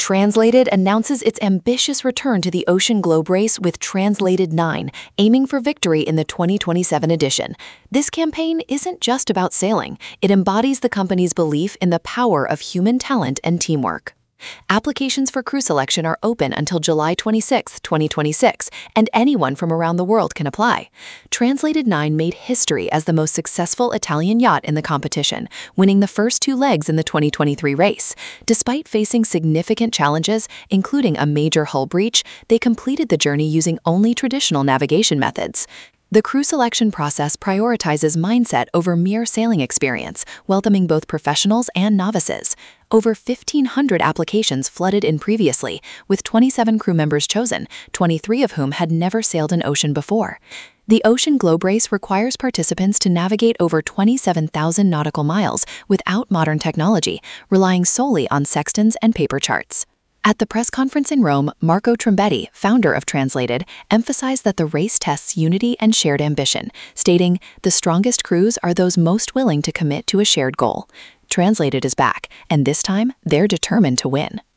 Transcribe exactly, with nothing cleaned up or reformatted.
Translated announces its ambitious return to the Ocean Globe Race with Translated nine, aiming for victory in the twenty twenty-seven edition. This campaign isn't just about sailing, it embodies the company's belief in the power of human talent and teamwork. Applications for crew selection are open until July twenty-sixth, twenty twenty-six, and anyone from around the world can apply. Translated nine made history as the most successful Italian yacht in the competition, winning the first two legs in the twenty twenty-three race. Despite facing significant challenges, including a major hull breach, they completed the journey using only traditional navigation methods. The crew selection process prioritizes mindset over mere sailing experience, welcoming both professionals and novices. Over fifteen hundred applications flooded in previously, with twenty-seven crew members chosen, twenty-three of whom had never sailed an ocean before. The Ocean Globe Race requires participants to navigate over twenty-seven thousand nautical miles without modern technology, relying solely on sextants and paper charts. At the press conference in Rome, Marco Trombetti, founder of Translated, emphasized that the race tests unity and shared ambition, stating, "The strongest crews are those most willing to commit to a shared goal." Translated is back, and this time, they're determined to win.